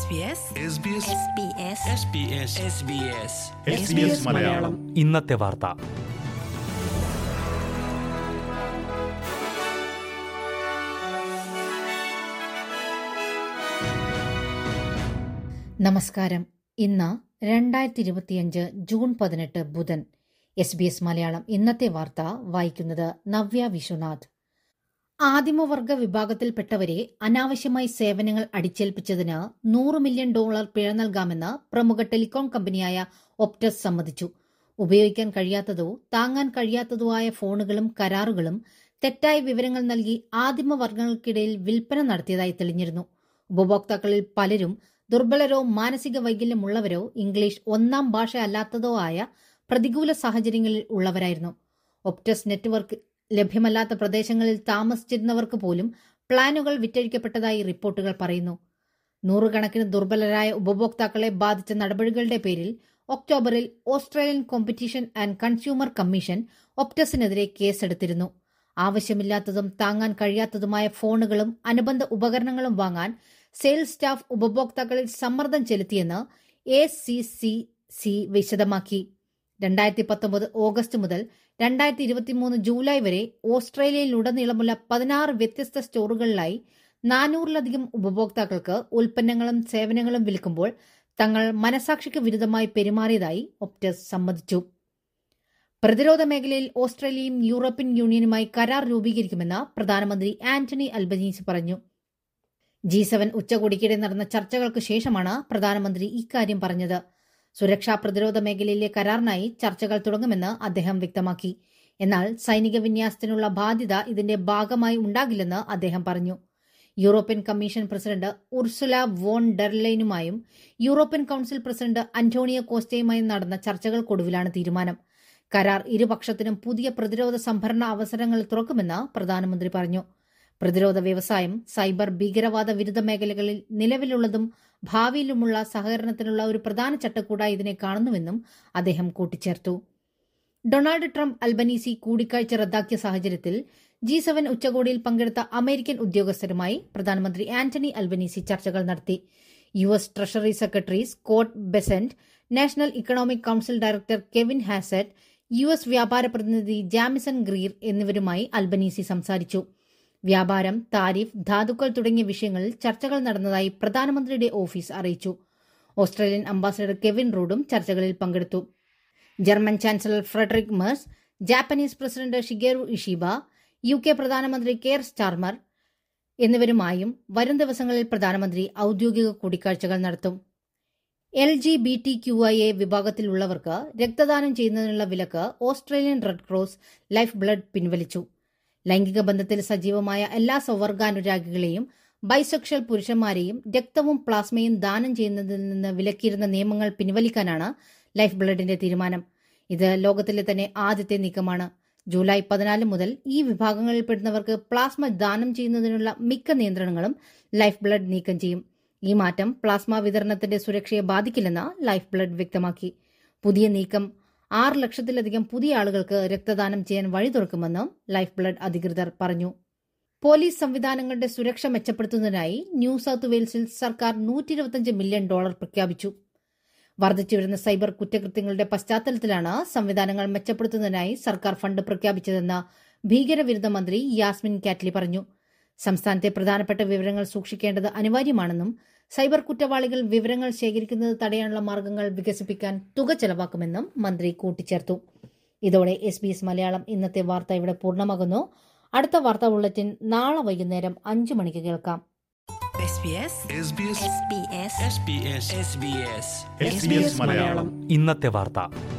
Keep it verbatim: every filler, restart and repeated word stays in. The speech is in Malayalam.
മലയാളം ഇന്നത്തെ വാർത്ത. നമസ്കാരം. ഇന്ന് രണ്ടായിരത്തി ഇരുപത്തിയഞ്ച് ജൂൺ പതിനെട്ട് ബുധൻ. എസ് ബി എസ് മലയാളം ഇന്നത്തെ വാർത്ത വായിക്കുന്നത് നവ്യ വിശ്വനാഥ്. ആദിമവർഗ വിഭാഗത്തിൽപ്പെട്ടവരെ അനാവശ്യമായി സേവനങ്ങൾ അടിച്ചേൽപ്പിച്ചതിന് നൂറ് മില്യൺ ഡോളർ പിഴ നൽകാമെന്ന് പ്രമുഖ ടെലികോം കമ്പനിയായ ഒപ്റ്റസ് സമ്മതിച്ചു. ഉപയോഗിക്കാൻ കഴിയാത്തതോ താങ്ങാൻ കഴിയാത്തതോ ആയ ഫോണുകളും കരാറുകളും തെറ്റായ വിവരങ്ങൾ നൽകി ആദിമവർഗങ്ങൾക്കിടയിൽ വിൽപ്പന നടത്തിയതായി തെളിഞ്ഞിരുന്നു. ഉപഭോക്താക്കളിൽ പലരും ദുർബലരോ മാനസിക വൈകല്യമുള്ളവരോ ഇംഗ്ലീഷ് ഒന്നാം ഭാഷ അല്ലാത്തതോ ആയ പ്രതികൂല സാഹചര്യങ്ങളിൽ ഉള്ളവരായിരുന്നു. ഒപ്റ്റസ് നെറ്റ്വർക്ക് ലഭ്യമല്ലാത്ത പ്രദേശങ്ങളിൽ താമസിച്ചിരുന്നവർക്ക് പോലും പ്ലാനുകൾ വിറ്റഴിക്കപ്പെട്ടതായി റിപ്പോർട്ടുകൾ പറയുന്നു. നൂറുകണക്കിന് ദുർബലരായ ഉപഭോക്താക്കളെ ബാധിച്ച നടപടികളുടെ പേരിൽ ഒക്ടോബറിൽ Australian Competition and Consumer Commission ഒപ്റ്റസിനെതിരെ കേസെടുത്തിരുന്നു. ആവശ്യമില്ലാത്തതും താങ്ങാൻ കഴിയാത്തതുമായ ഫോണുകളും അനുബന്ധ ഉപകരണങ്ങളും വാങ്ങാൻ സെയിൽസ് സ്റ്റാഫ് ഉപഭോക്താക്കളിൽ സമ്മർദ്ദം ചെലുത്തിയെന്ന് എ സി സി സി വിശദമാക്കി. രണ്ടായിരത്തി പത്തൊമ്പത് ഓഗസ്റ്റ് മുതൽ രണ്ടായിരത്തി ഇരുപത്തിമൂന്ന് ജൂലൈ വരെ ഓസ്ട്രേലിയയിലുടനീളമുള്ള പതിനാറ് വ്യത്യസ്ത സ്റ്റോറുകളിലായി നാനൂറിലധികം ഉപഭോക്താക്കൾക്ക് ഉൽപ്പന്നങ്ങളും സേവനങ്ങളും വിൽക്കുമ്പോൾ തങ്ങൾ മനസാക്ഷിക്ക് വിരുദ്ധമായി പെരുമാറിയതായി ഒപ്റ്റസ് സമ്മതിച്ചു. പ്രതിരോധ മേഖലയിൽ ഓസ്ട്രേലിയയും യൂറോപ്യൻ യൂണിയനുമായി കരാർ രൂപീകരിക്കുമെന്ന് പ്രധാനമന്ത്രി ആന്റണി അൽബനീസി പറഞ്ഞു. ജി സെവൻ ഉച്ചകോടിക്കിടെ നടന്ന ചർച്ചകൾക്ക് ശേഷമാണ് പ്രധാനമന്ത്രി ഇക്കാര്യം പറഞ്ഞത്. സുരക്ഷാ പ്രതിരോധ മേഖലയിലെ കരാറിനായി ചർച്ചകൾ തുടങ്ങുമെന്ന് അദ്ദേഹം വ്യക്തമാക്കി. എന്നാൽ സൈനിക വിന്യാസത്തിനുള്ള ബാധ്യത ഇതിന്റെ ഭാഗമായി ഉണ്ടാകില്ലെന്ന് അദ്ദേഹം പറഞ്ഞു. European Commission president Ursula von ഡെർലൈനുമായും യൂറോപ്യൻ കൌൺസിൽ പ്രസിഡന്റ് അന്റോണിയോ കോസ്റ്റയുമായും നടന്ന ചർച്ചകൾക്കൊടുവിലാണ് തീരുമാനം. കരാർ ഇരുപക്ഷത്തിനും പുതിയ പ്രതിരോധ സംഭരണ അവസരങ്ങൾ തുറക്കുമെന്ന് പ്രധാനമന്ത്രി പറഞ്ഞു. പ്രതിരോധ വ്യവസായം, സൈബർ, ഭീകരവാദ വിരുദ്ധ മേഖലകളിൽ നിലവിലുള്ളതും ഭാവിയിലുമുള്ള സഹകരണത്തിനുള്ള ഒരു പ്രധാന ചട്ടക്കൂടായി ഇതിനെ കാണുന്നുവെന്നും അദ്ദേഹം കൂട്ടിച്ചേർത്തു. ഡൊണാൾഡ് ട്രംപ് അൽബനീസി കൂടിക്കാഴ്ച റദ്ദാക്കിയ സാഹചര്യത്തിൽ ജി സെവൻ ഉച്ചകോടിയിൽ പങ്കെടുത്ത അമേരിക്കൻ ഉദ്യോഗസ്ഥരുമായി പ്രധാനമന്ത്രി ആന്റണി അൽബനീസി ചർച്ചകൾ നടത്തി. U S treasury secretary Scott Bessent, national economic council director Kevin Hassett, U S വ്യാപാര പ്രതിനിധി ജാമിസൺ ഗ്രീർ എന്നിവരുമായി അൽബനീസി സംസാരിച്ചു. വ്യാപാരം, താരിഫ്, ധാതുക്കൾ തുടങ്ങിയ വിഷയങ്ങളിൽ ചർച്ചകൾ നടന്നതായി പ്രധാനമന്ത്രിയുടെ ഓഫീസ് അറിയിച്ചു. ഓസ്ട്രേലിയൻ അംബാസഡർ കെവിൻ റൂഡും ചർച്ചകളിൽ പങ്കെടുത്തു. German chancellor Friedrich Merz, Japanese president Shigeru Ishiba, U K പ്രധാനമന്ത്രി കെയർ സ്റ്റാർമർ എന്നിവരുമായും വരും ദിവസങ്ങളിൽ പ്രധാനമന്ത്രി ഔദ്യോഗിക കൂടിക്കാഴ്ചകൾ നടത്തും. L G B T Q I A വിഭാഗത്തിലുള്ളവർക്ക് രക്തദാനം ചെയ്യുന്നതിനുള്ള വിലക്ക് Australian Red Cross Lifeblood പിൻവലിച്ചു. ലൈംഗിക ബന്ധത്തിൽ സജീവമായ എല്ലാ സ്വവർഗാനുരാഗികളെയും ബൈസെക്ഷൽ പുരുഷന്മാരെയും രക്തവും പ്ലാസ്മയും ദാനം ചെയ്യുന്നതിൽ നിന്ന് വിലക്കിയിരുന്ന നിയമങ്ങൾ പിൻവലിക്കാനാണ് ലൈഫ് ബ്ലഡിന്റെ തീരുമാനം. ഇത് ലോകത്തിലെ തന്നെ ആദ്യത്തെ നീക്കമാണ്. ജൂലൈ പതിനാല് മുതൽ ഈ വിഭാഗങ്ങളിൽപ്പെടുന്നവർക്ക് പ്ലാസ്മ ദാനം ചെയ്യുന്നതിനുള്ള മിക്ക നിയന്ത്രണങ്ങളും ലൈഫ് ബ്ലഡ് നീക്കം ചെയ്യും. ഈ മാറ്റം പ്ലാസ്മ വിതരണത്തിന്റെ സുരക്ഷയെ ബാധിക്കില്ലെന്ന് ലൈഫ് ബ്ലഡ് വ്യക്തമാക്കി. പുതിയ നീക്കം ആറ് ലക്ഷത്തിലധികം പുതിയ ആളുകൾക്ക് രക്തദാനം ചെയ്യാൻ വഴി തുറക്കുമെന്ന് ലൈഫ് ബ്ലഡ് അധികൃതർ പറഞ്ഞു. പോലീസ് സംവിധാനങ്ങളുടെ സുരക്ഷ മെച്ചപ്പെടുത്തുന്നതിനായി ന്യൂ സൌത്ത് വെയിൽസിൽ സർക്കാർ നൂറ്റി ഇരുപത്തിയഞ്ച് മില്യൺ ഡോളർ പ്രഖ്യാപിച്ചു. വർദ്ധിച്ചുവരുന്ന സൈബർ കുറ്റകൃത്യങ്ങളുടെ പശ്ചാത്തലത്തിലാണ് സംവിധാനങ്ങൾ മെച്ചപ്പെടുത്തുന്നതിനായി സർക്കാർ ഫണ്ട് പ്രഖ്യാപിച്ചതെന്ന് ഭീകരവിരുദ്ധ മന്ത്രി യാസ്മിൻ കാറ്റ്ലി പറഞ്ഞു. സംസ്ഥാനത്തെ പ്രധാനപ്പെട്ട വിവരങ്ങൾ സൂക്ഷിക്കേണ്ടത് അനിവാര്യമാണെന്നും സൈബർ കുറ്റവാളികൾ വിവരങ്ങൾ ശേഖരിക്കുന്നത് തടയാനുള്ള മാർഗങ്ങൾ വികസിപ്പിക്കാൻ തുക ചെലവാക്കുമെന്നും മന്ത്രി കൂട്ടിച്ചേർത്തു. ഇതോടെ എസ് ബി എസ് മലയാളം ഇന്നത്തെ വാർത്ത ഇവിടെ പൂർണ്ണമാകുന്നു. അടുത്ത വാർത്താ ബുള്ളറ്റിൻ നാളെ വൈകുന്നേരം അഞ്ചു മണിക്ക് കേൾക്കാം. ഇന്നത്തെ വാർത്ത.